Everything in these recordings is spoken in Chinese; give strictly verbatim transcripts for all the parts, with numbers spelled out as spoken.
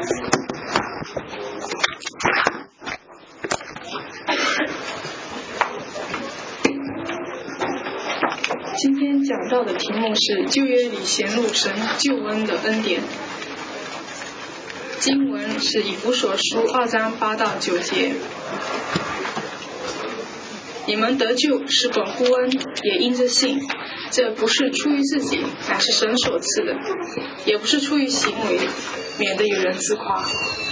今天讲到的题目是旧约里显露神救恩的恩典。经文是以弗所书二章八到九节。你们得救是本乎恩，也因着信。这不是出于自己，乃是神所赐的；也不是出于行为，免得有人自夸。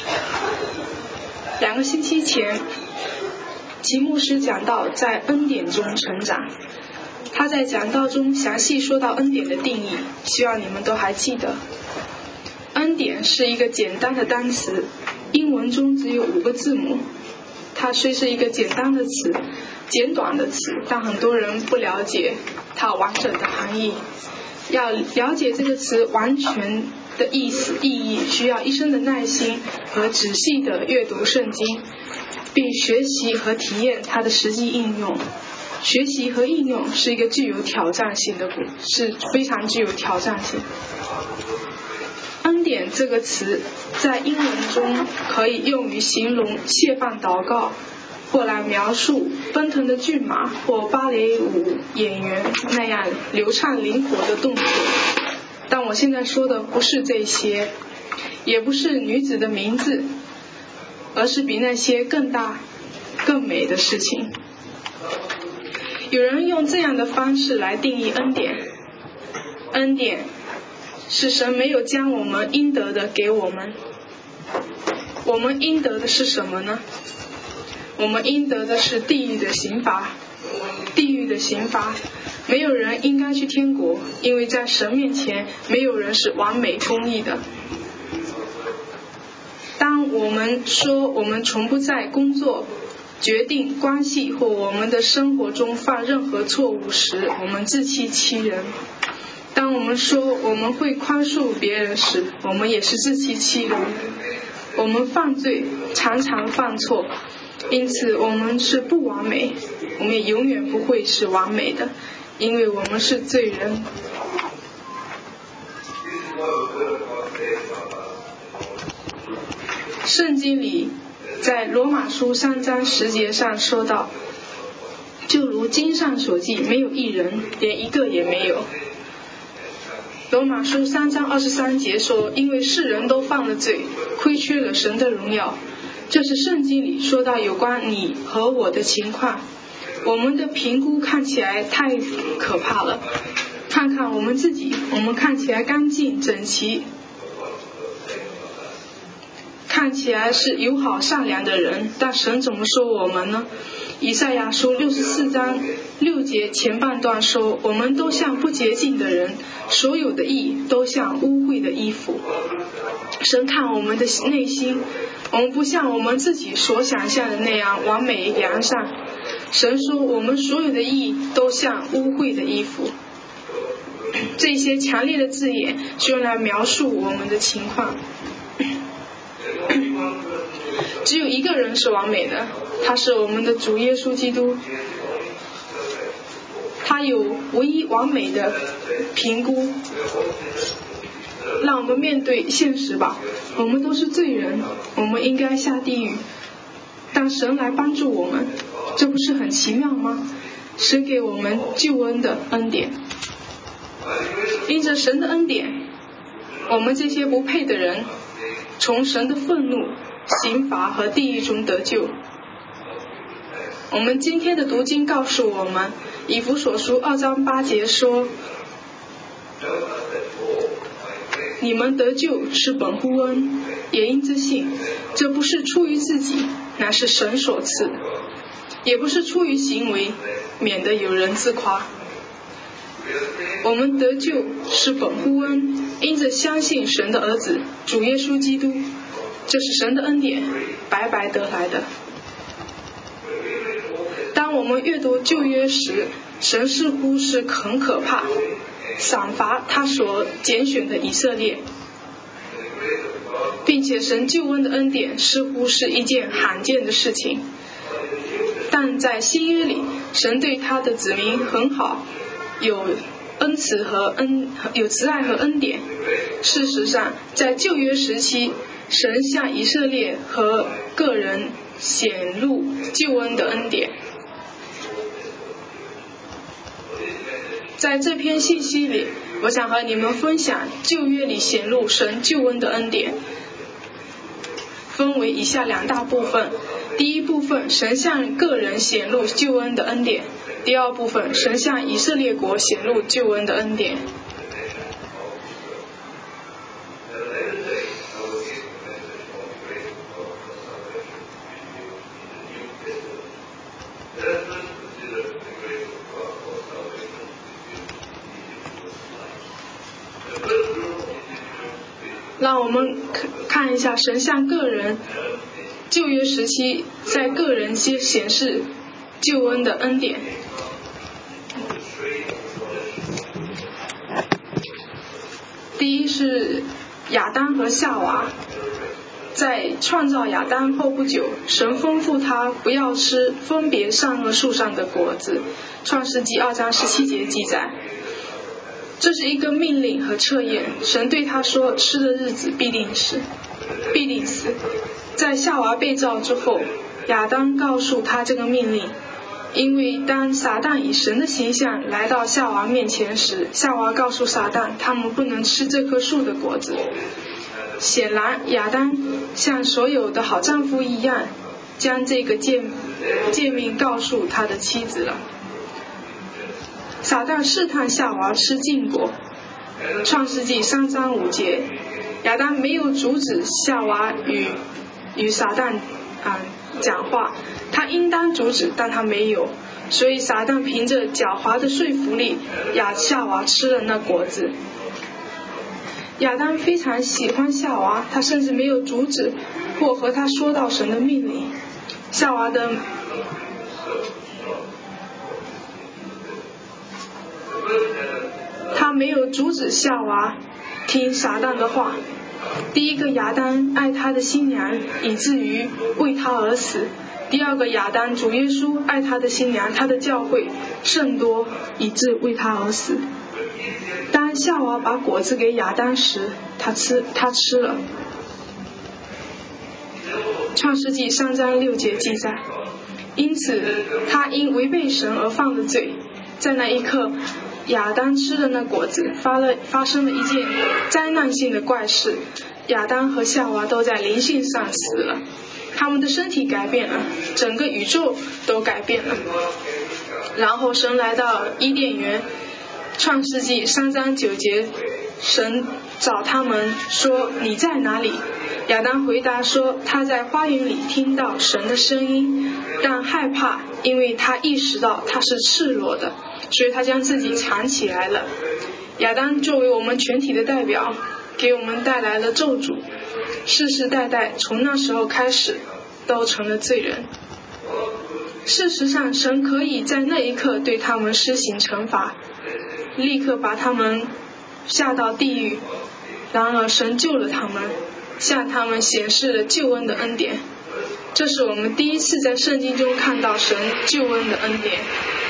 两个星期前，齐牧师讲到在恩典中成长。他在讲道中详细说到恩典的定义，希望你们都还记得。恩典是一个简单的单词，英文中只有五个字母。它虽是一个简单的词，简短的词，但很多人不了解它完整的含义。要了解这个词完全的意思意义，需要一生的耐心和仔细的阅读圣经，并学习和体验它的实际应用。学习和应用是一个具有挑战性的，是非常具有挑战性。恩典这个词在英文中可以用于形容谢饭祷告，或来描述奔腾的骏马或芭蕾舞演员那样流畅灵活的动作。但我现在说的不是这些，也不是女子的名字，而是比那些更大更美的事情。有人用这样的方式来定义恩典：恩典是神没有将我们应得的给我们。我们应得的是什么呢？我们应得的是地狱的刑罚。地狱的刑罚，没有人应该去天国，因为在神面前没有人是完美公义的。当我们说我们从不在工作、决定、关系或我们的生活中犯任何错误时，我们自欺欺人。当我们说我们会宽恕别人时，我们也是自欺欺人。我们犯罪，常常犯错，因此我们是不完美，我们也永远不会是完美的，因为我们是罪人。圣经里在罗马书三章十节上说到，就如经上所记，没有一人，连一个也没有。罗马书三章二十三节说，因为世人都犯了罪，亏缺了神的荣耀。这是圣经里说到有关你和我的情况。我们的评估看起来太可怕了，看看我们自己，我们看起来干净整齐，看起来是友好善良的人，但神怎么说我们呢？以赛亚书六十四章六节前半段说，我们都像不洁净的人，所有的义都像污秽的衣服。神看我们的内心，我们不像我们自己所想象的那样完美良善。神说我们所有的义都像污秽的衣服。这些强烈的字眼是用来描述我们的情况。只有一个人是完美的，他是我们的主耶稣基督。他有唯一完美的评估。让我们面对现实吧，我们都是罪人，我们应该下地狱，但神来帮助我们，这不是很奇妙吗？神给我们救恩的恩典。因着神的恩典，我们这些不配的人从神的愤怒、刑罚和地狱中得救。我们今天的读经告诉我们，以弗所书二章八节说，你们得救是本乎恩，也因之信。这不是出于自己，乃是神所赐；也不是出于行为，免得有人自夸。我们得救是本乎恩，因着相信神的儿子主耶稣基督，这是神的恩典，白白得来的。当我们阅读旧约时，神似乎是很可怕，赏罚他所拣选的以色列，并且神救恩的恩典似乎是一件罕见的事情。但在新约里，神对他的子民很好，有恩慈和恩有慈爱和恩典。事实上，在旧约时期， 神向以色列和个人显露救恩的恩典。在这篇信息里，我想和你们分享旧约里显露神救恩的恩典，分为以下两大部分。第一部分，神向个人显露救恩的恩典；第二部分，神向以色列国显露救恩的恩典。让我们看一下神向个人旧约时期在个人间显示救恩的恩典。第一是亚当和夏娃，在创造亚当后不久，神吩咐他不要吃分别善恶树上的果子，创世纪二章十七节记载。这是一个命令和测验，神对他说，吃的日子必定死，必定死。在夏娃被造之后，亚当告诉他这个命令，因为当撒旦以神的形象来到夏娃面前时，夏娃告诉撒旦他们不能吃这棵树的果子。显然亚当像所有的好丈夫一样，将这个诫命告诉他的妻子了。撒旦试探夏娃吃禁果，创世纪三章五节，亚当没有阻止夏娃与与撒旦啊、嗯、讲话，他应当阻止，但他没有，所以撒旦凭着狡猾的说服力，亚夏娃吃了那果子。亚当非常喜欢夏娃，他甚至没有阻止或和他说到神的命令。夏娃的他没有阻止夏娃听撒旦的话。第一个亚当爱他的新娘，以至于为他而死；第二个亚当主耶稣爱他的新娘，他的教会甚多，以致为他而死。当夏娃把果子给亚当时，他吃他吃了。创世纪三章六节记载，因此他因违背神而犯了罪。在那一刻，亚当吃的那果子发了发生了一件灾难性的怪事，亚当和夏娃都在灵性上死了，他们的身体改变了，整个宇宙都改变了。然后神来到伊甸园，创世纪三章九节，神找他们说，你在哪里？亚当回答说，他在花园里听到神的声音，但害怕，因为他意识到他是赤裸的，所以他将自己藏起来了。亚当作为我们全体的代表，给我们带来了咒诅，世世代代从那时候开始都成了罪人。事实上，神可以在那一刻对他们施行惩罚，立刻把他们下到地狱，然而神救了他们，向他们显示了救恩的恩典。这是我们第一次在圣经中看到神救恩的恩典。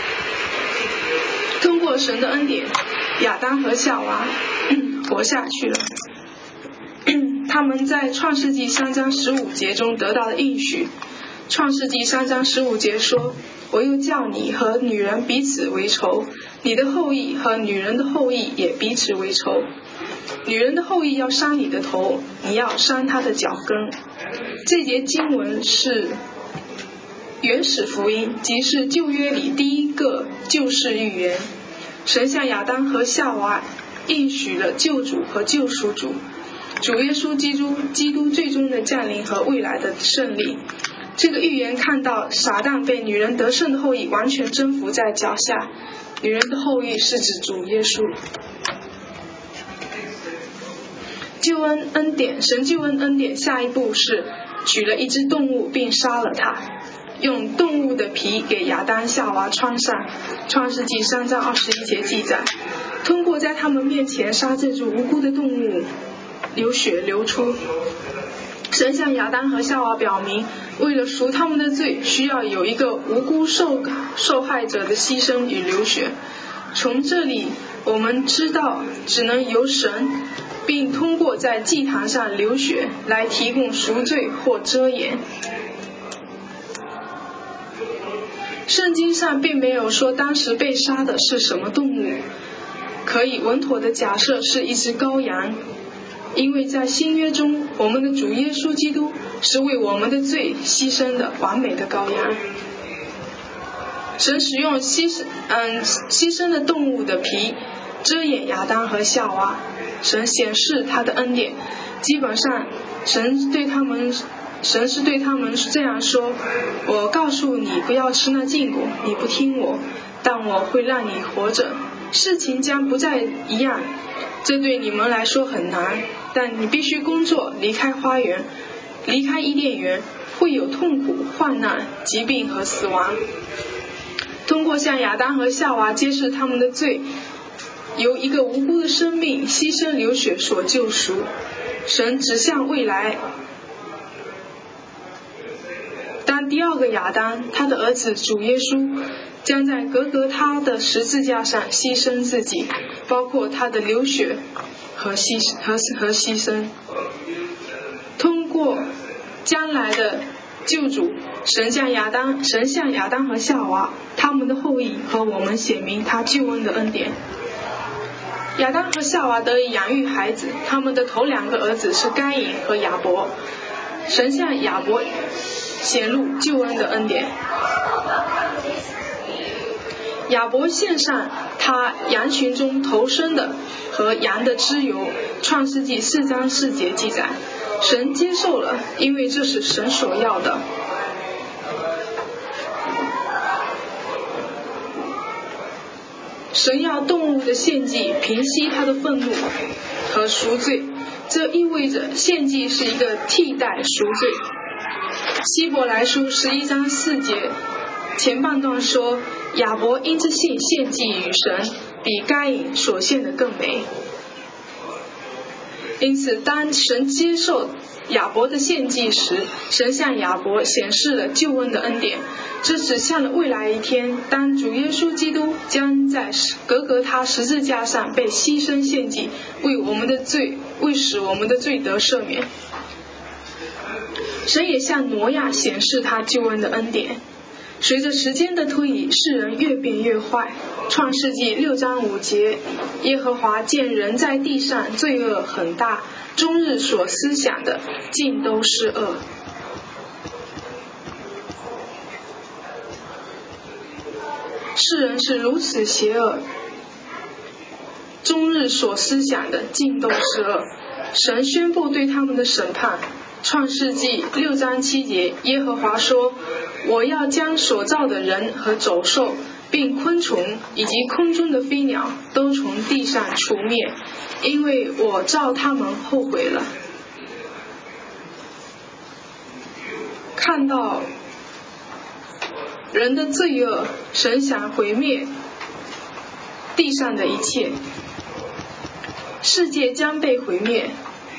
通过神的恩典，亚当和夏娃活下去了。他们在创世纪三章十五节中得到了应许。创世纪三章十五节说，我又叫你和女人彼此为仇，你的后裔和女人的后裔也彼此为仇。女人的后裔要伤你的头，你要伤她的脚跟。这节经文是原始福音，即是旧约里第一个救世预言。神向亚当和夏娃应许了救主和救赎主，主耶稣基督基督最终的降临和未来的胜利。这个预言看到撒旦被女人得胜的后裔完全征服在脚下，女人的后裔是指主耶稣。救恩恩典，神救恩恩典下一步是取了一只动物并杀了它，用动物的皮给亚当夏娃穿上。创世纪三章二十一节记载，通过在他们面前杀这只无辜的动物，流血流出。神向亚当和夏娃表明，为了赎他们的罪，需要有一个无辜受受害者的牺牲与流血。从这里我们知道，只能由神并通过在祭坛上流血来提供赎罪或遮掩。圣经上并没有说当时被杀的是什么动物，可以稳妥的假设是一只羔羊，因为在新约中，我们的主耶稣基督是为我们的罪牺牲的完美的羔羊。神使用牺牲嗯牺牲的动物的皮遮掩亚当和夏娃，神显示他的恩典。基本上神对他们神是对他们这样说：我告诉你不要吃那禁果，你不听我，但我会让你活着，事情将不再一样。这对你们来说很难，但你必须工作，离开花园，离开伊甸园，会有痛苦、患难、疾病和死亡。通过向亚当和夏娃揭示他们的罪，由一个无辜的生命牺牲流血所救赎。神指向未来，当第二个亚当，他的儿子主耶稣将在革革他的十字架上牺牲自己，包括他的流血和牺和和牺牲。通过将来的救主，神向亚当神向亚当和夏娃他们的后裔和我们显明他救恩的恩典。亚当和夏娃得以养育孩子，他们的头两个儿子是该隐和亚伯。神向亚伯显露救恩的恩典。亚伯献上他羊群中头生的和羊的脂油，创世纪四章四节记载，神接受了，因为这是神所要的。神要动物的献祭平息他的愤怒和赎罪，这意味着献祭是一个替代赎罪。希伯来书十一章四节前半段说，亚伯因这献献祭与神，比该隐所献的更美。因此当神接受亚伯的献祭时，神向亚伯显示了救恩的恩典，这指向了未来一天，当主耶稣基督将在革革他十字架上被牺牲献祭，为我们的罪为使我们的罪得赦免。神也向挪亚显示他救恩的恩典。随着时间的推移，世人越变越坏。创世纪六章五节，耶和华见人在地上罪恶很大，终日所思想的尽都是恶。世人是如此邪恶，终日所思想的尽都是恶。神宣布对他们的审判。创世纪六章七节，耶和华说，我要将所造的人和走兽并昆虫以及空中的飞鸟都从地上除灭，因为我照他们后悔了。看到人的罪恶，神想毁灭地上的一切，世界将被毁灭，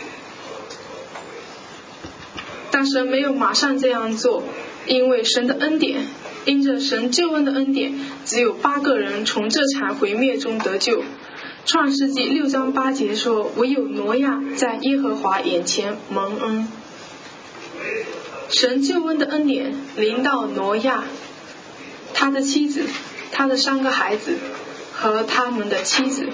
但神没有马上这样做，因为神的恩典，因着神救恩的恩典，只有八个人从这场毁灭中得救。创世纪六章八节说，唯有挪亚在耶和华眼前蒙恩。神救恩的恩典临到挪亚，他的妻子，他的三个孩子和他们的妻子。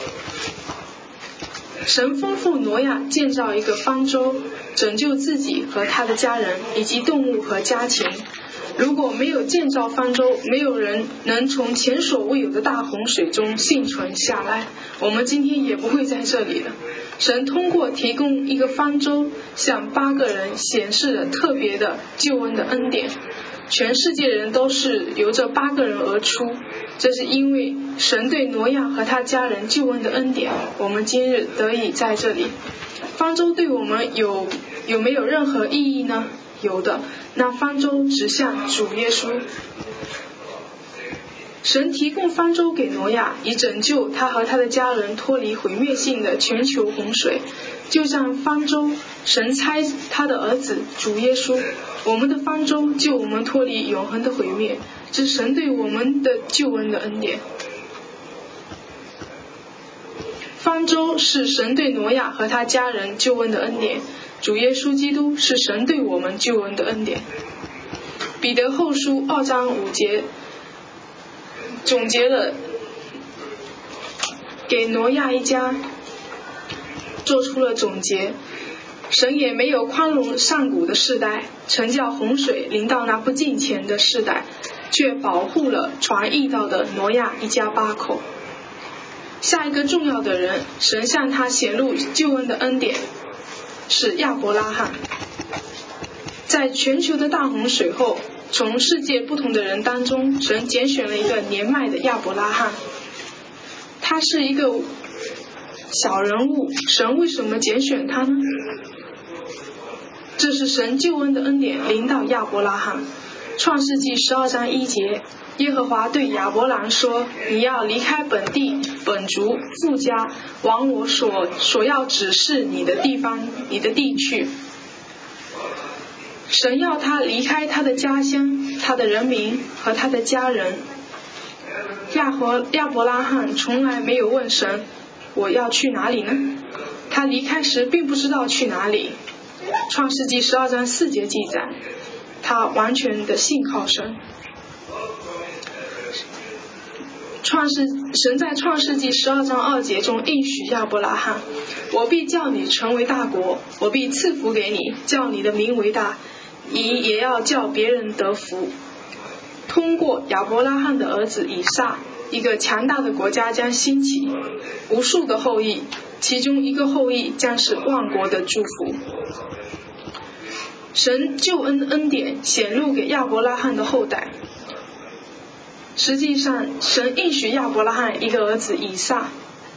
神吩咐挪亚建造一个方舟，拯救自己和他的家人以及动物和家禽。如果没有建造方舟，没有人能从前所未有的大洪水中幸存下来，我们今天也不会在这里了。神通过提供一个方舟，向八个人显示了特别的救恩的恩典。全世界人都是由这八个人而出，这是因为神对挪亚和他家人救恩的恩典，我们今日得以在这里。方舟对我们有有没有任何意义呢？有的，那方舟指向主耶稣。神提供方舟给挪亚，以拯救他和他的家人脱离毁灭性的全球洪水。就像方舟，神差他的儿子主耶稣，我们的方舟救我们脱离永恒的毁灭，这是神对我们的救恩的恩典。方方舟是神对挪亚和他家人救恩的恩典，主耶稣基督是神对我们救恩的恩典。彼得后书二章五节总结了给挪亚一家做出了总结，神也没有宽容上古的世代，曾叫洪水临到那不敬虔的世代，却保护了传义道的挪亚一家八口。下一个重要的人，神向他显露救恩的恩典是亚伯拉罕。在全球的大洪水后，从世界不同的人当中，神拣选了一个年迈的亚伯拉罕。他是一个小人物，神为什么拣选他呢？这是神救恩的恩典临到亚伯拉罕。创世纪十二章一节，耶和华对亚伯兰说，你要离开本地本族父家，往我所所要指示你的地方你的地去。神要他离开他的家乡，他的人民和他的家人。亚伯亚伯拉罕从来没有问神，我要去哪里呢？他离开时并不知道去哪里。创世纪十二章四节记载，他完全的信靠神。创世神在创世纪十二章二节中应许亚伯拉罕，我必叫你成为大国，我必赐福给你，叫你的名为大，你也要叫别人得福。通过亚伯拉罕的儿子以撒，一个强大的国家将兴起，无数的后裔，其中一个后裔将是万国的祝福。神救恩的恩典显露给亚伯拉罕的后代。实际上，神应许亚伯拉罕一个儿子以撒。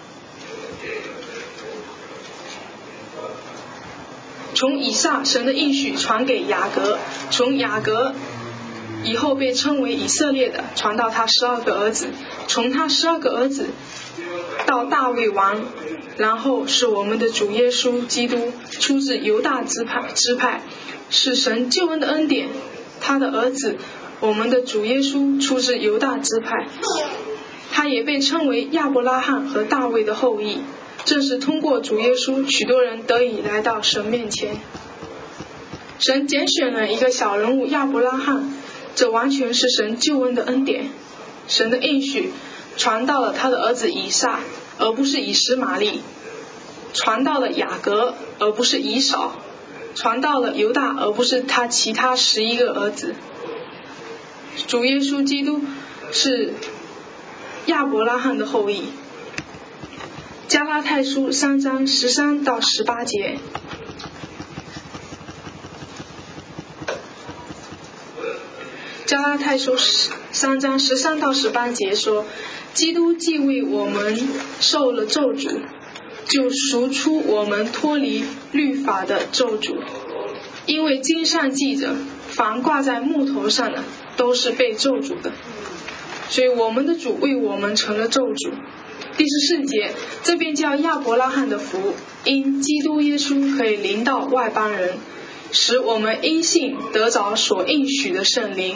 从以撒，神的应许传给雅各，从雅各以后被称为以色列的，传到他十二个儿子，从他十二个儿子到大卫王，然后是我们的主耶稣基督，出自犹大支派支派，是神救恩的恩典。他的儿子我们的主耶稣出自犹大支派，他也被称为亚伯拉罕和大卫的后裔。正是通过主耶稣，许多人得以来到神面前。神拣选了一个小人物亚伯拉罕，这完全是神救恩的恩典。神的应许传到了他的儿子以撒，而不是以实玛利；传到了雅各，而不是以扫；传到了犹大，而不是他其他十一个儿子。主耶稣基督是亚伯拉罕的后裔。加拉太书三章十三到十八节，加拉太书三章十三到十八节说，基督既为我们受了咒诅，就赎出我们脱离律法的咒诅。因为经上记着，凡挂在木头上的都是被咒诅的，所以我们的主为我们成了咒诅。第十四节，这便叫亚伯拉罕的福，因基督耶稣可以临到外邦人，使我们因信得着所应许的圣灵。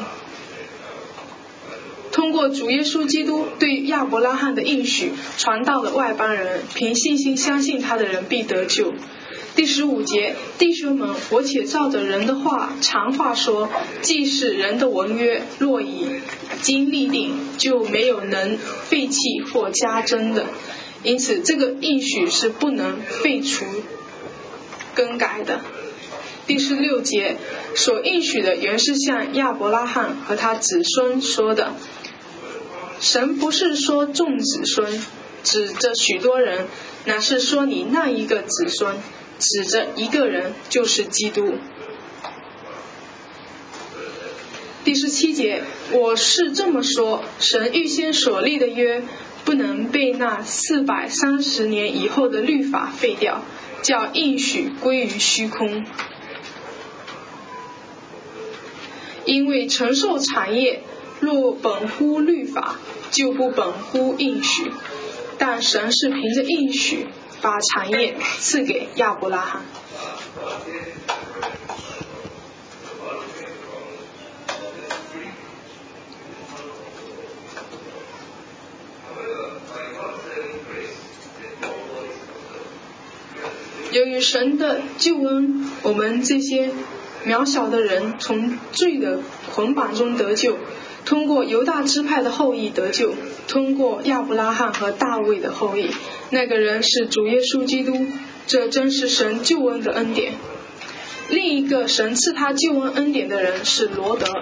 通过主耶稣基督对亚伯拉罕的应许传到了外邦人，凭信心相信他的人必得救。第十五节，弟兄们，我且照着人的话常话说，既是人的文约，若已经立定，就没有能废弃或加增的，因此这个应许是不能废除更改的。第十六节，所应许的原是向亚伯拉罕和他子孙说的。神不是说众子孙，指着许多人，乃是说你那一个子孙，指着一个人，就是基督。第十七节，我是这么说，神预先所立的约不能被那四百三十年以后的律法废掉，叫应许归于虚空。因为承受产业若本乎律法，就不本乎应许，但神是凭着应许把产业赐给亚伯拉罕。 神的救恩，我们这些渺小的人从罪的捆绑中得救，通过犹大支派的后裔得救，通过亚伯拉罕和大卫的后裔，那个人是主耶稣基督，这真是神救恩的恩典。另一个神赐他救恩恩典的人是罗德。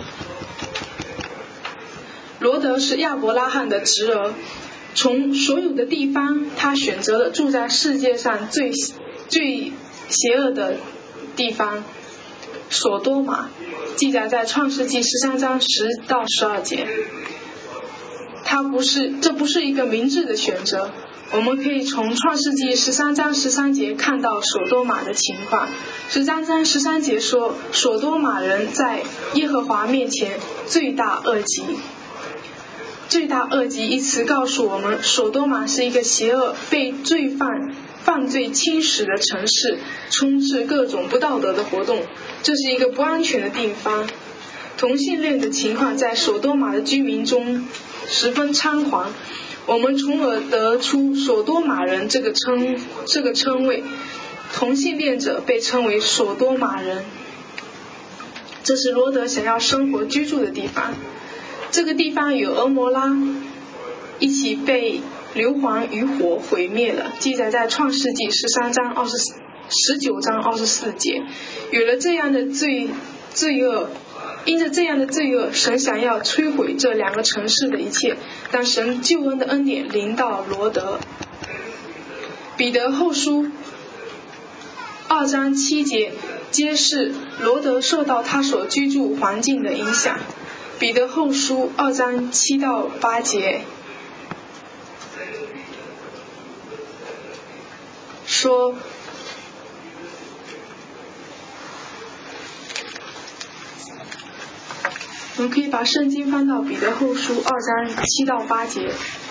罗德是亚伯拉罕的侄儿，从所有的地方，他选择了住在世界上最最邪恶的地方索多玛，记载在创世纪十三章十到十二节。他不是，这不是一个明智的选择。我们可以从创世纪十三章十三节看到索多玛的情况。十三章十三节说，索多玛人在耶和华面前罪大恶极。罪大恶极一词告诉我们，索多玛是一个邪恶、被罪犯犯罪侵蚀的城市，充斥各种不道德的活动，这是一个不安全的地方。同性恋的情况在索多玛的居民中十分猖狂，我们从而得出索多玛人这个称这个称谓。同性恋者被称为索多玛人，这是罗德想要生活居住的地方。这个地方与俄摩拉一起被硫磺与火毁灭了，记载在创世纪十三章二十十九章二十四节。有了这样的罪罪恶，因着这样的罪恶，神想要摧毁这两个城市的一切，但神救恩的恩典临到罗德。彼得后书二章七节揭示罗德受到他所居住环境的影响。彼得后书二章七到八节说，我们可以把圣经翻到彼得后书二章七到八节。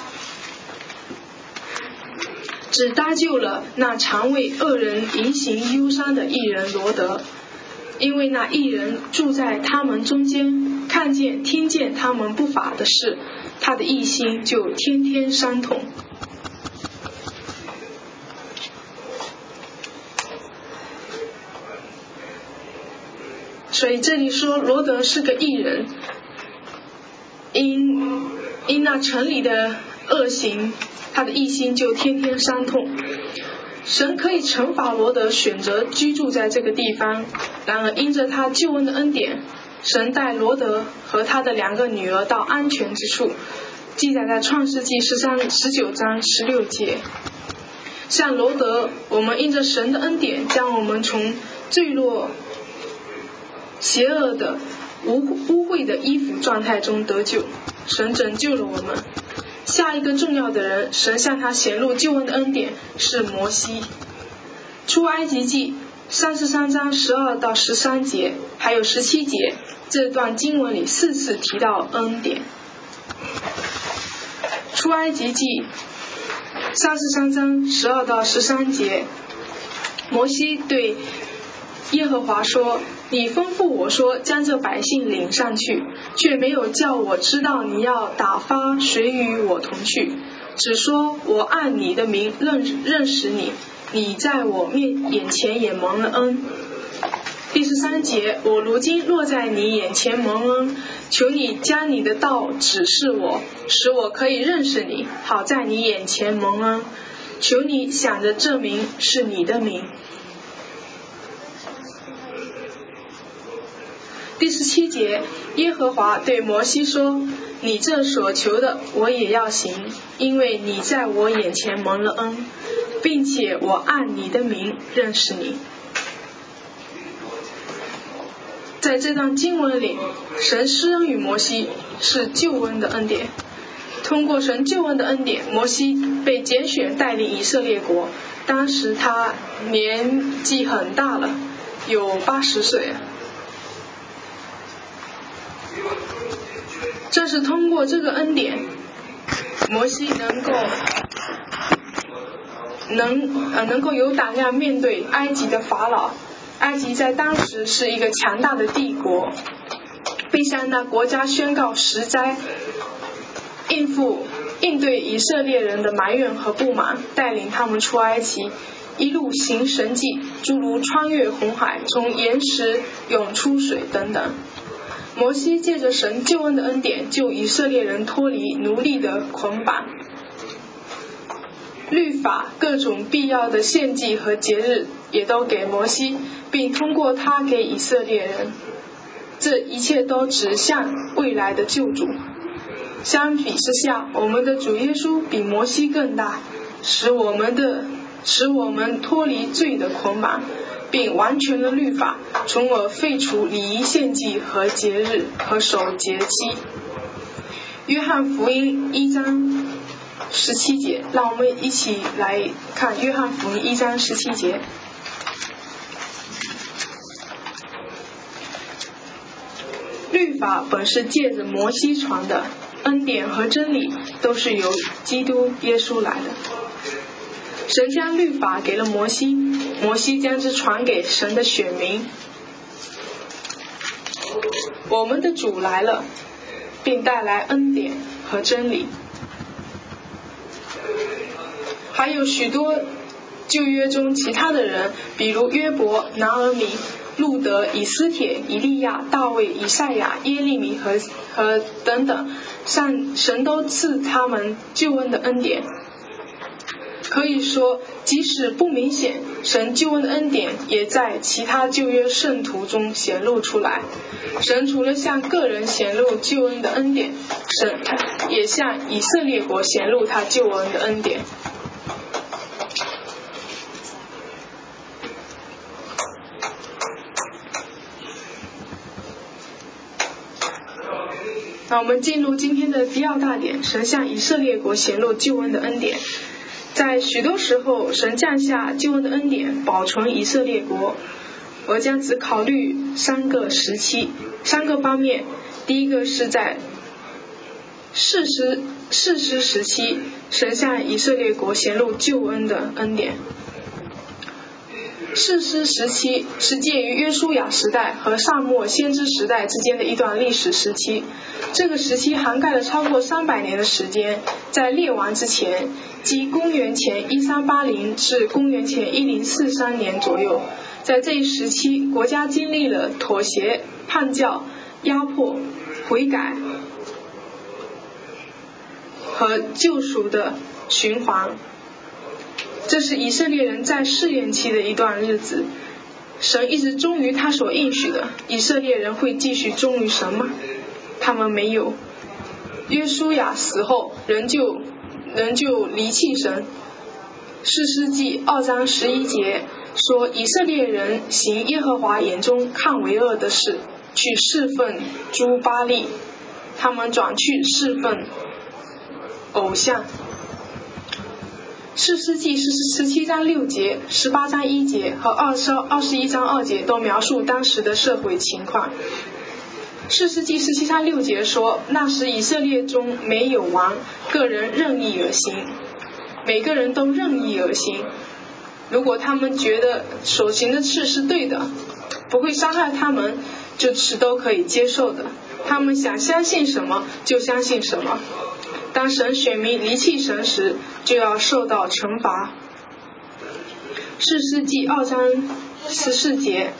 只搭救了那常为恶人淫行忧伤的义人罗德，因为那义人住在他们中间，看见听见他们不法的事，他的义心就天天伤痛。所以这里说罗德是个义人，因因那城里的恶行，他的义心就天天伤痛。神可以惩罚罗德选择居住在这个地方，然而因着他救恩的恩典，神带罗德和他的两个女儿到安全之处，记载在创世纪十三十九章十六节。像罗德，我们因着神的恩典，将我们从坠落邪恶的污污秽的衣服状态中得救，神拯救了我们。下一个重要的人，神向他显露救恩的恩典是摩西。出埃及记三十三章十二到十三节还有十七节，这段经文里四次提到恩典。出埃及记三十三章十二到十三节，摩西对耶和华说，你吩咐我说将这百姓领上去，却没有叫我知道你要打发谁与我同去，只说我按你的名认认识你，你在我面眼前也蒙了恩。第十三节，我如今落在你眼前蒙恩，求你将你的道指示我，使我可以认识你，好在你眼前蒙恩。求你想着这名是你的名。第十七节，耶和华对摩西说，你这所求的我也要行，因为你在我眼前蒙了恩，并且我按你的名认识你。在这段经文里，神施恩于摩西是救恩的恩典。通过神救恩的恩典，摩西被拣选带领以色列国，当时他年纪很大了，有八十岁了。正是通过这个恩典，摩西能够能呃能够有胆量面对埃及的法老。埃及在当时是一个强大的帝国，并向那国家宣告十灾，应付应对以色列人的埋怨和不满，带领他们出埃及， 一路行神迹，诸如穿越红海、从岩石涌出水等等。摩西借着神救恩的恩典，救以色列人脱离奴隶的捆绑。律法、各种必要的献祭和节日也都给摩西，并通过他给以色列人。这一切都指向未来的救主。相比之下，我们的主耶稣比摩西更大，使我们的使我们脱离罪的捆绑，并完全了律法，从而废除礼仪献祭和节日和守节期。约翰福音一章十七节，让我们一起来看约翰福音一章十七节。律法本是借着摩西传的，恩典和真理都是由基督耶稣来的。神将律法给了摩西，摩西将之传给神的选民。我们的主来了，并带来恩典和真理。还有许多旧约中其他的人，比如约伯、拿俄米、路德、以斯帖、以利亚、大卫、以赛亚、耶利米和和等等，上神都赐他们救恩的恩典。可以说，即使不明显，神救恩的恩典也在其他旧约圣徒中显露出来。神除了向个人显露救恩的恩典，神也向以色列国显露他救恩的恩典。那我们进入今天的第二大点，神向以色列国显露救恩的恩典。在许多时候，神降下救恩的恩典，保存以色列国。我将只考虑三个时期，三个方面。第一个是在士师士师时期，神向以色列国显露救恩的恩典。士师时期是介于约书亚时代和撒母耳先知时代之间的一段历史时期，这个时期涵盖了超过三百年的时间。在列王之前，即公元前一三八零至公元前一零四三年左右，在这一时期，国家经历了妥协、叛教、压迫、悔改和救赎的循环。这是以色列人在试验期的一段日子。神一直忠于他所应许的，以色列人会继续忠于神吗？他们没有。约书亚死后，人就人就离弃神。士师记二章十一节说，以色列人行耶和华眼中看为恶的事，去侍奉诸巴力，他们转去侍奉偶像。士师记十七章六节、十八章一节和二十二十一章二节都描述当时的社会情况。士师记十七章六节说，那时以色列中没有王，个人任意而行，每个人都任意而行。如果他们觉得所行的事是对的，不会伤害他们，这是都可以接受的。他们想相信什么就相信什么。当神选民离弃神时，就要受到惩罚。士师记二章十四节，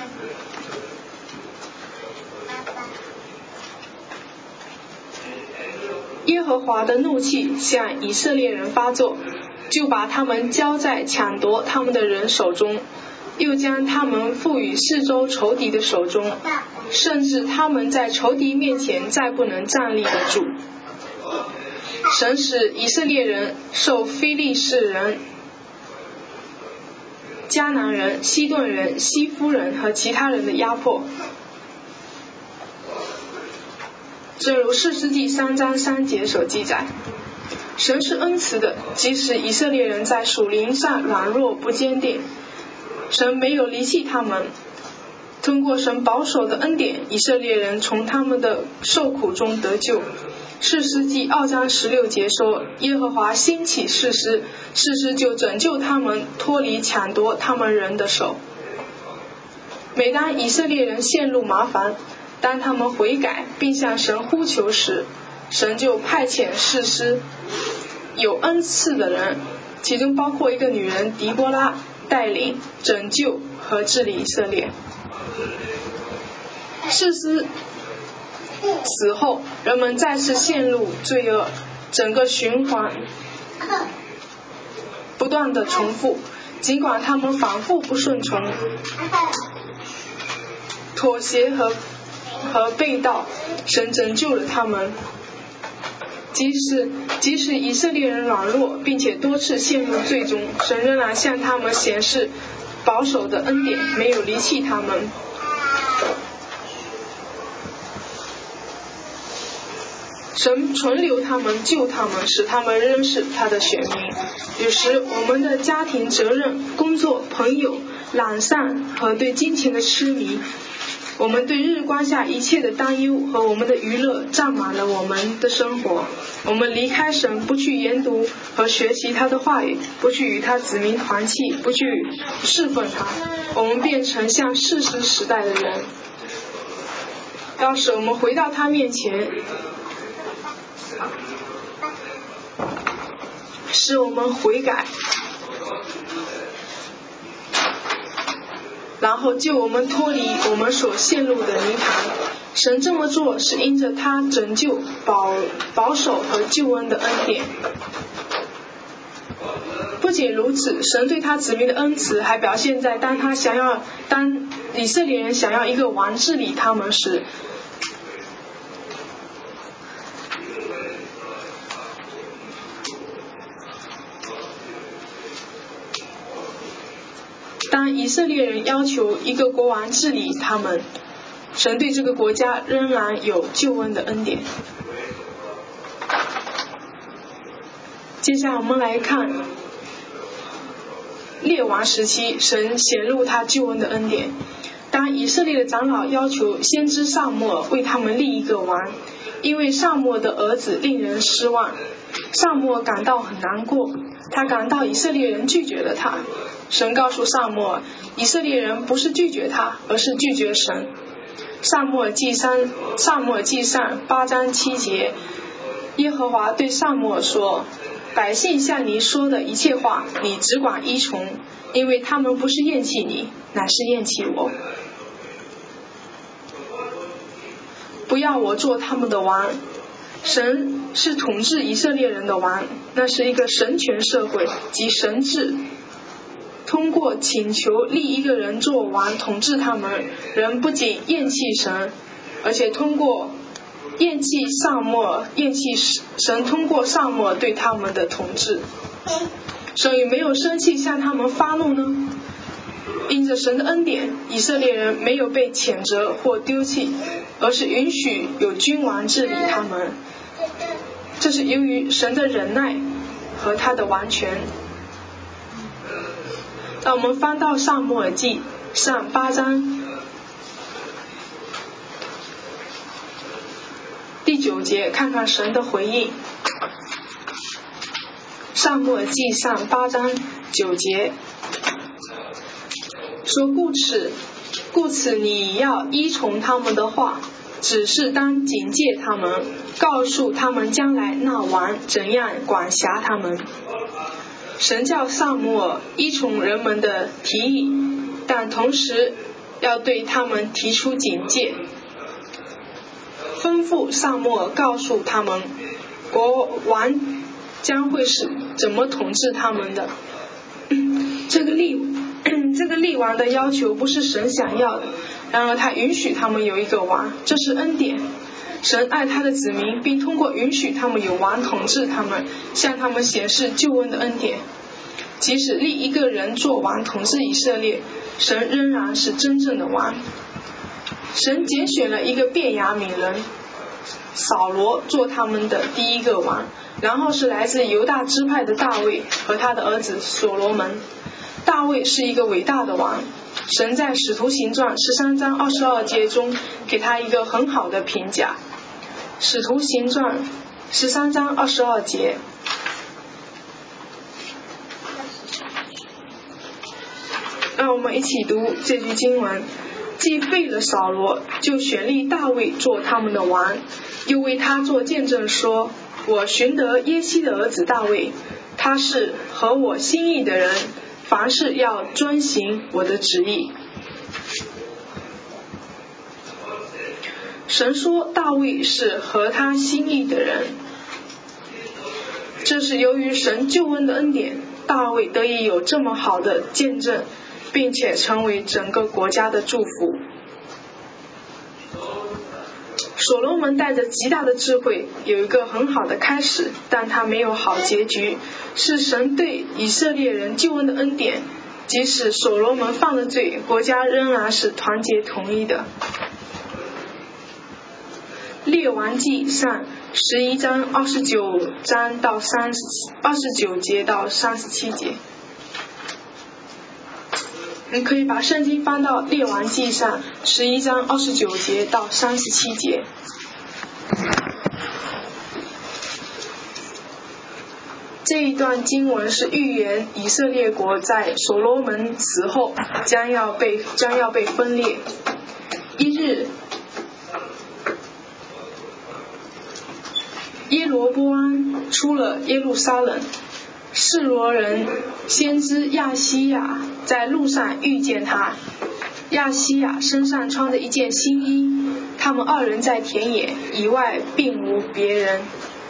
耶和华的怒气向以色列人发作，就把他们交在抢夺他们的人手中，又将他们赋予四周仇敌的手中，甚至他们在仇敌面前再不能站立得住。神使以色列人受非利士人、迦南人、西顿人、西夫人和其他人的压迫。正如士师记三章三节所记载，神是恩慈的，即使以色列人在属灵上软弱不坚定，神没有离弃他们。通过神保守的恩典，以色列人从他们的受苦中得救。士师记二章十六节说，耶和华兴起士师，士师就拯救他们，脱离抢夺他们人的手。每当以色列人陷入麻烦，当他们悔改并向神呼求时，神就派遣士师有恩赐的人，其中包括一个女人狄波拉， 带领、拯救和治理以色列。士师死后，人们再次陷入罪恶，整个循环不断的重复。尽管他们反复不顺从、妥协和和背道，神拯救了他们。即使即使以色列人软弱，并且多次陷入罪中，神仍然向他们显示保守的恩典，没有离弃他们。神存留他们，救他们，使他们仍是他的选民。有时我们的家庭责任、工作、朋友、懒散和对金钱的痴迷，我们对日光下一切的担忧和我们的娱乐占满了我们的生活。我们离开神，不去研读和学习他的话语，不去与他子民团契，不去侍奉他，我们变成像士师时代的人。要是我们回到他面前，使我们悔改，然后救我们脱离我们所陷入的泥潭。神这么做是因着他拯救、保保守和救恩的恩典。不仅如此，神对他子民的恩慈还表现在当他想要当以色列人想要一个王治理他们时，当以色列人要求一个国王治理他们，神对这个国家仍然有救恩的恩典。接下来我们来看列王时期，神显露他救恩的恩典。当以色列的长老要求先知撒母耳为他们立一个王，因为撒母耳的儿子令人失望，撒母耳感到很难过，他感到以色列人拒绝了他。神告诉撒母耳，以色列人不是拒绝他，而是拒绝神。撒母耳记上撒母耳记上八章七节，耶和华对撒母耳说，百姓向你说的一切话，你只管依从，因为他们不是厌弃你，乃是厌弃我。不要我做他们的王。神是统治以色列人的王，那是一个神权社会及神治。通过请求立一个人做王统治他们，人不仅厌弃神，而且通过厌弃撒母耳，厌弃神通过撒母耳对他们的统治。神有没有生气向他们发怒呢？因着神的恩典，以色列人没有被谴责或丢弃，而是允许有君王治理他们。这是由于神的忍耐和他的完全。让我们翻到撒母耳记上八章第九节，看看神的回应。撒母耳记上八章九节说，故此故此你要依从他们的话，只是当警戒他们，告诉他们将来那王怎样管辖他们。神叫撒母耳依从人们的提议，但同时要对他们提出警戒，吩咐撒母耳告诉他们国王将会是怎么统治他们的。这个立这个立王的要求不是神想要的，然而他允许他们有一个王，这是恩典。神爱他的子民，并通过允许他们有王统治他们，向他们显示救恩的恩典。即使立一个人做王统治以色列，神仍然是真正的王。神拣选了一个便雅悯人扫罗做他们的第一个王，然后是来自犹大支派的大卫和他的儿子所罗门。大卫是一个伟大的王，神在使徒行传十三章二十二节中给他一个很好的评价。使徒行传十三章二十二节，让我们一起读这句经文。既废了扫罗，就选立大卫做他们的王，又为他做见证说，我寻得耶西的儿子大卫，他是合我心意的人， 凡事要遵行我的旨意。神说大卫是合他心意的人，这是由于神救恩的恩典，大卫得以有这么好的见证，并且成为整个国家的祝福。所罗门带着极大的智慧，有一个很好的开始，但他没有好结局，是神对以色列人救恩的恩典。即使所罗门犯了罪，国家仍然是团结统一的。列王记上十一章二十九章到三二十九节到三十七节，你可以把圣经翻到列王记上十一章二十九节到三十七节。这一段经文是预言以色列国在所罗门死后将要被将要被分裂。一日，耶罗波安出了耶路撒冷，示罗人先知亚西亚在路上遇见他。亚西亚身上穿着一件新衣，他们二人在田野，以外并无别人。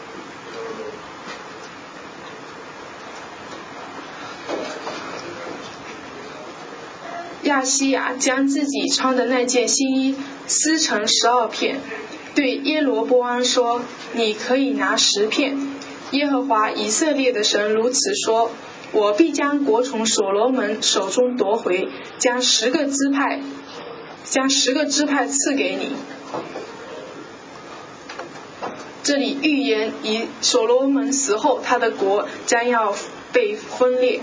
亚西亚将自己穿的那件新衣撕成十二片，对耶罗波安说：“你可以拿十片。耶和华以色列的神如此说：我必将国从所罗门手中夺回，将十个支派，将十个支派赐给你。”这里预言以所罗门死后，他的国将要被分裂。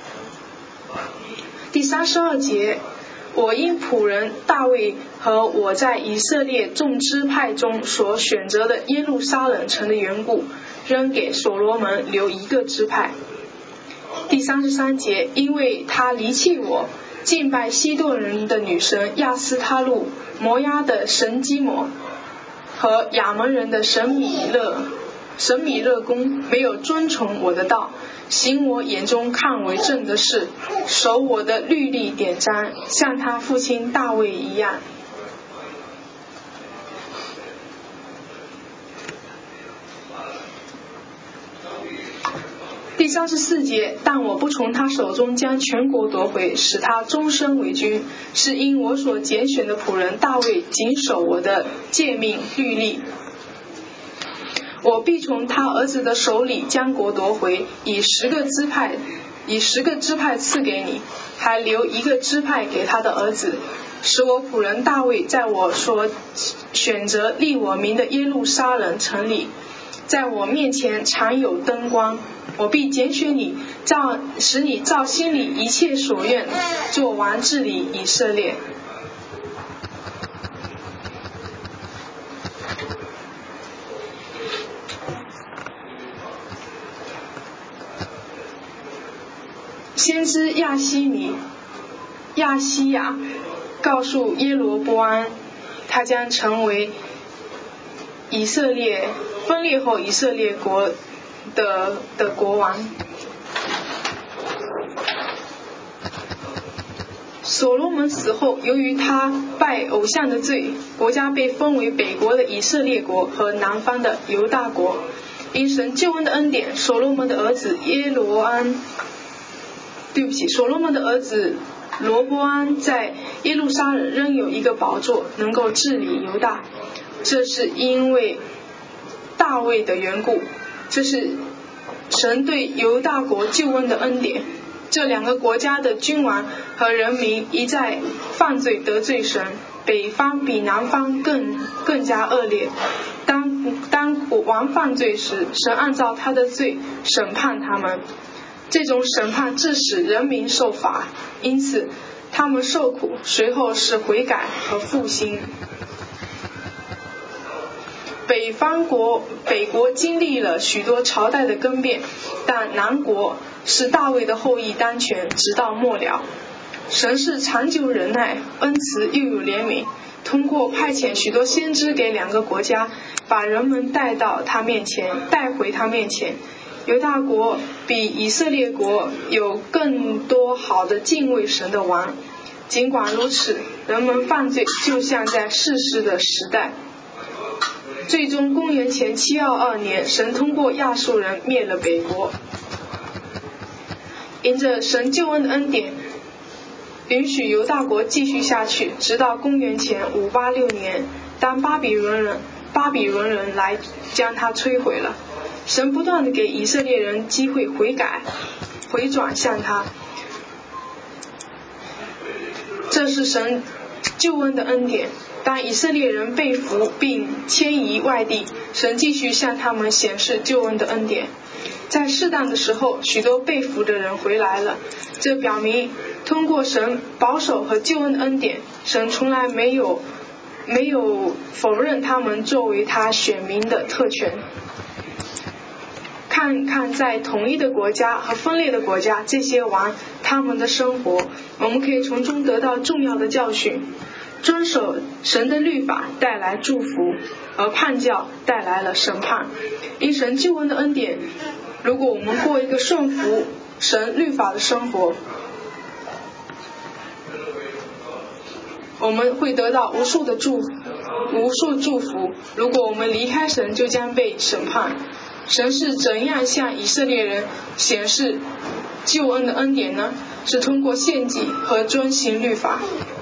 第三十二节，我因仆人大卫和我在以色列众支派中所选择的耶路撒冷城的缘故，仍给所罗门留一个支派。第三十三节，因为他离弃我，敬拜西顿人的女神亚斯他路、摩押的神基摩和亚门人的神米勒神米勒公，没有遵从我的道，行我眼中看为正的事，守我的律例典章，像他父亲大卫一样。第三十四节，但我不从他手中将全国夺回，使他终身为君，是因我所拣选的仆人大卫谨守我的诫命律例。我必从他儿子的手里将国夺回，以十个支派以十个支派赐给你，还留一个支派给他的儿子，使我仆人大卫在我所选择立我名的耶路撒冷城里，在我面前常有灯光。我必拣选你，照使你照心里一切所愿，做王治理以色列。先知亚西尼亚西亚告诉耶罗波安，他将成为以色列分裂后以色列国的的国王。所罗门死后，由于他拜偶像的罪，国家被分为北国的以色列国和南方的犹大国。因神救恩的恩典，所罗门的儿子耶罗安对不起，所罗门的儿子罗波安在耶路撒冷仍有一个宝座，能够治理犹大。这是因为大卫的缘故，这是神对犹大国救恩的恩典。这两个国家的君王和人民一再犯罪得罪神，北方比南方更更加恶劣。当当王犯罪时，神按照他的罪审判他们，这种审判致使人民受罚，因此他们受苦，随后是悔改和复兴。北方国北国经历了许多朝代的更变，但南国是大卫的后裔当权，直到末了。神是长久忍耐，恩慈又有怜悯，通过派遣许多先知给两个国家，把人们带到他面前，带回他面前， 犹大国比以色列国有更多好的敬畏神的王。尽管如此，人们犯罪就像在士师的时代。最终公元前七二二年，神通过亚述人灭了北国。因着神救恩的恩典，允许犹大国继续下去，直到公元前五八六年，当巴比伦人巴比伦人来将它摧毁了。神不断地给以色列人机会悔改，回转向他。这是神救恩的恩典。当以色列人被俘并迁移外地，神继续向他们显示救恩的恩典。在适当的时候，许多被俘的人回来了，这表明通过神保守和救恩的恩典，神从来没有没有否认他们作为他选民的特权。看看在统一的国家和分裂的国家，这些王他们的生活，我们可以从中得到重要的教训。遵守神的律法带来祝福，而叛教带来了审判。因神救恩的恩典，如果我们过一个顺服神律法的生活，我们会得到无数的祝福无数祝福。如果我们离开神，就将被审判。神是怎样向以色列人显示救恩的恩典呢？是通过献祭和遵行律法。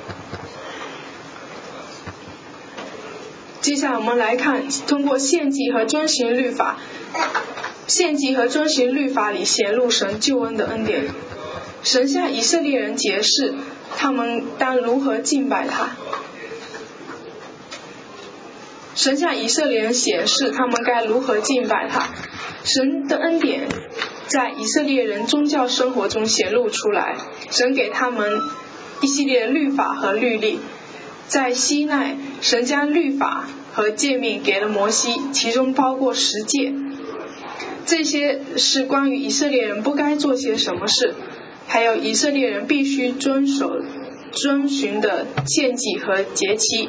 接下来我们来看，通过献祭和遵行律法，献祭和遵行律法里显露神救恩的恩典。神向以色列人解释他们当如何敬拜他。神向以色列人显示他们该如何敬拜他。神的恩典在以色列人宗教生活中显露出来。神给他们一系列律法和律例。在西奈，神将律法和诫命给了摩西，其中包括十诫。这些是关于以色列人不该做些什么事，还有以色列人必须遵守遵循的献祭和节期。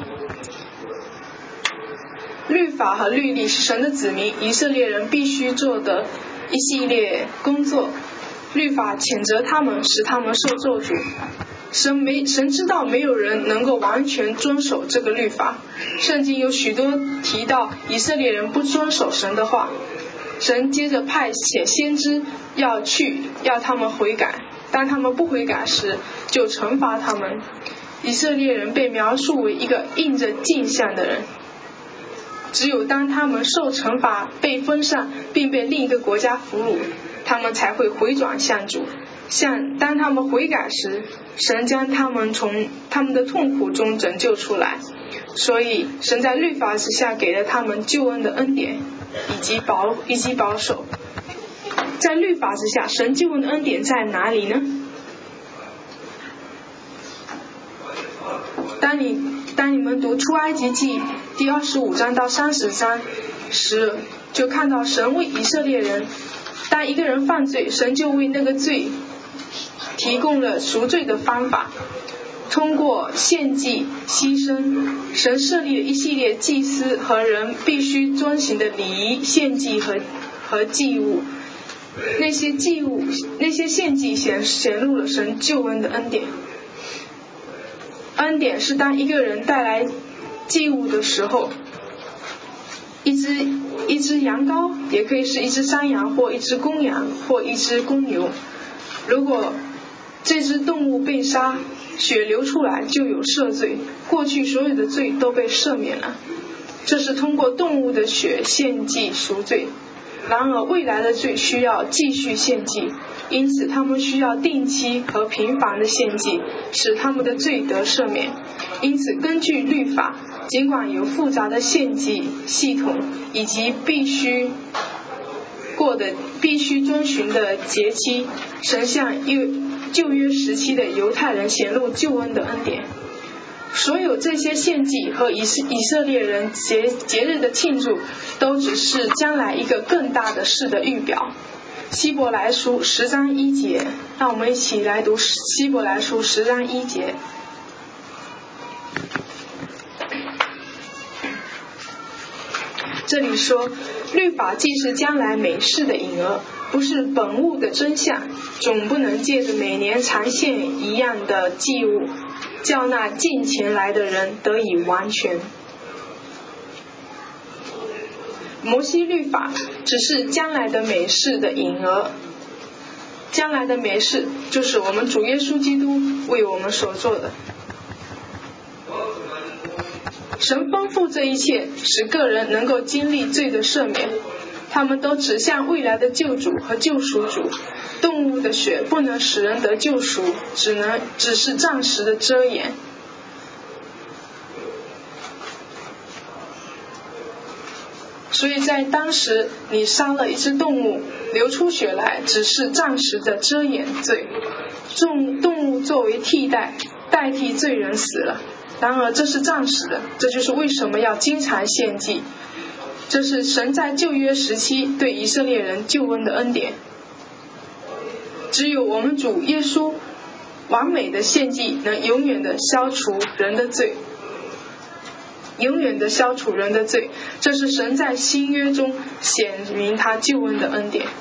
律法和律例是神的子民以色列人必须做的一系列工作。律法谴责他们，使他们受咒诅。神没神知道没有人能够完全遵守这个律法。圣经有许多提到以色列人不遵守神的话。神接着派遣先知要去要他们悔改，当他们不悔改时，就惩罚他们。以色列人被描述为一个印着镜像的人。只有当他们受惩罚、被分散，并被另一个国家俘虏，他们才会回转向主。像当他们悔改时，神将他们从他们的痛苦中拯救出来。所以神在律法之下给了他们救恩的恩典以及保以及保守。在律法之下，神救恩的恩典在哪里呢？当你当你们读出埃及记第二十五章到三十章时，就看到神为以色列人，当一个人犯罪，神就为那个罪提供了赎罪的方法。通过献祭牺牲，神设立了一系列祭司和人必须遵行的礼仪、献祭和和祭物。那些祭物那些献祭显显露了神救恩的恩典。恩典是当一个人带来祭物的时候，一只一只羊羔，也可以是一只山羊或一只公羊或一只公牛。如果这只动物被杀，血流出来就有赦罪，过去所有的罪都被赦免了。这是通过动物的血献祭赎罪。然而未来的罪需要继续献祭，因此他们需要定期和频繁的献祭，使他们的罪得赦免。因此根据律法，尽管有复杂的献祭系统以及必须过的必须遵循的节期，神向旧约时期的犹太人显露救恩的恩典。所有这些献祭和以色以色列人节节日的庆祝，都只是将来一个更大的事的预表。希伯来书十章一节，让我们一起来读希伯来书十章一节。这里说，律法既是将来美事的影儿， 不是本物的真相，总不能借着每年常献一样的祭物，叫那近前来的人得以完全。摩西律法只是将来的美事的影儿，将来的美事就是我们主耶稣基督为我们所做的。神丰富这一切，使个人能够经历罪的赦免，他们都指向未来的救主和救赎主。动物的血不能使人得救赎，只能只是暂时的遮掩。所以在当时，你杀了一只动物，流出血来，只是暂时的遮掩罪。动动物作为替代，代替罪人死了。然而这是暂时的，这就是为什么要经常献祭。这是神在旧约时期对以色列人救恩的恩典。只有我们主耶稣完美的献祭，能永远的消除人的罪，永远的消除人的罪。这是神在新约中显明他救恩的恩典。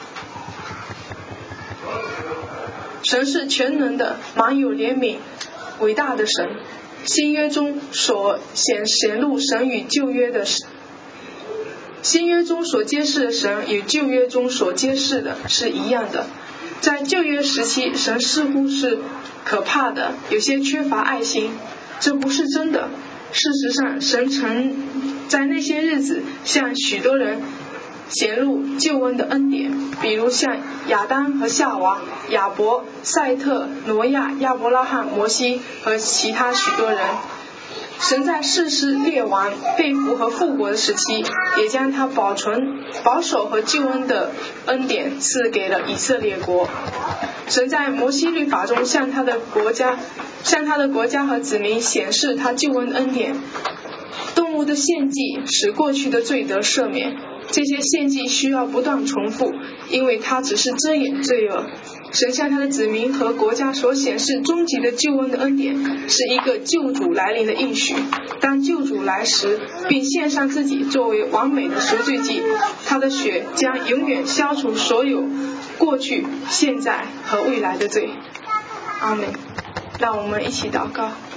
神是全能的，满有怜悯，伟大的神。新约中所显显露神与旧约的新约中所揭示的神与旧约中所揭示的是一样的。在旧约时期，神似乎是可怕的，有些缺乏爱心，这不是真的。事实上，神曾在那些日子向许多人显露救恩的恩典，比如像亚当和夏娃、亚伯、赛特、挪亚、亚伯拉罕、摩西和其他许多人。神在士师、列王、被俘和复国的时期，也将他保存、保守和救恩的恩典赐给了以色列国。神在摩西律法中向他的国家、向他的国家和子民显示他救恩的恩典。动物的献祭使过去的罪得赦免，这些献祭需要不断重复，因为它只是遮掩罪恶。神向他的子民和国家所显示终极的救恩的恩典，是一个救主来临的应许。当救主来时，并献上自己作为完美的赎罪祭，他的血将永远消除所有过去、现在和未来的罪。阿们。让我们一起祷告。